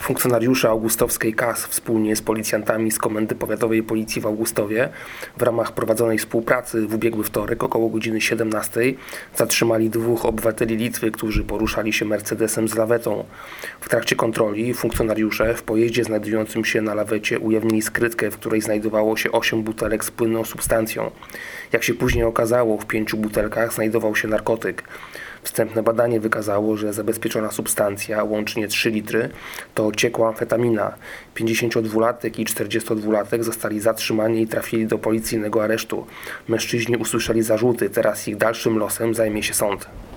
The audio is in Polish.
Funkcjonariusze augustowskiej KAS wspólnie z policjantami z Komendy Powiatowej Policji w Augustowie w ramach prowadzonej współpracy w ubiegły wtorek około godziny 17 zatrzymali 2 obywateli Litwy, którzy poruszali się Mercedesem z lawetą. W trakcie kontroli funkcjonariusze w pojeździe znajdującym się na lawecie ujawnili skrytkę, w której znajdowało się 8 butelek z płynną substancją. Jak się później okazało, w 5 butelkach znajdował się narkotyk. Wstępne badanie wykazało, że zabezpieczona substancja, łącznie 3 litry, to ciekła amfetamina. 52-latek i 42-latek zostali zatrzymani i trafili do policyjnego aresztu. Mężczyźni usłyszeli zarzuty, teraz ich dalszym losem zajmie się sąd.